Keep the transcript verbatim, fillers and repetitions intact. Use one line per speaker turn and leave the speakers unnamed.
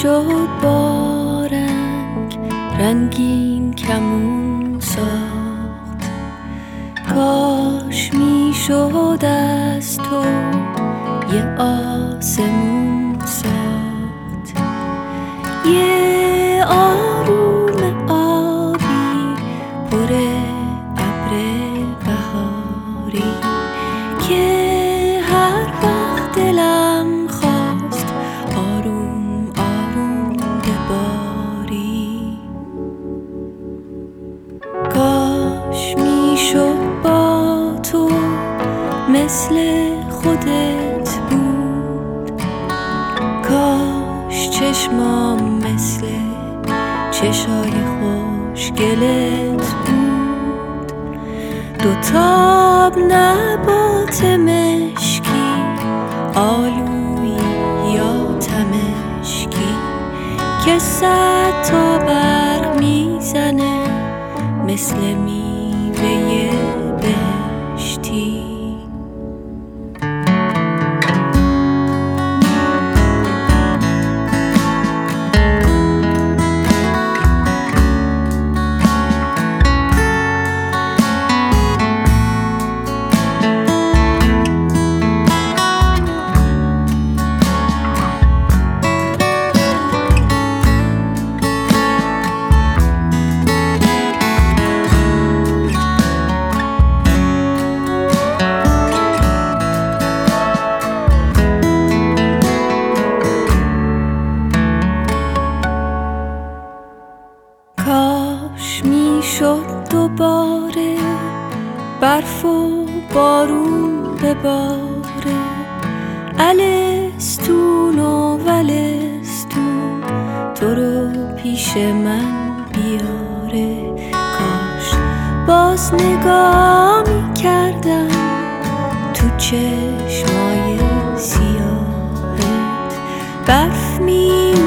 شد با رنگ رنگین کمون ساخت. کاش می شد از تو یه آسمون ساخت، یه آروم آبی پر ابر بهاری که هر وقت دلم خواست آروم آروم بباری. کاش می شد با تو مثل خودت بود، کاش چشمام مثل چشای خوشگلت بود. دو تاب نبات مشکی، آلویی یا تمشکی که صد تا برق میزنه مثل میوه بهشتی. کاش می شد دوباره برف و بارون بباره، الستون و ولستون تو رو پیش من بیاره. کاش باز نگاه می کردم تو چشمای سیاهت، برف می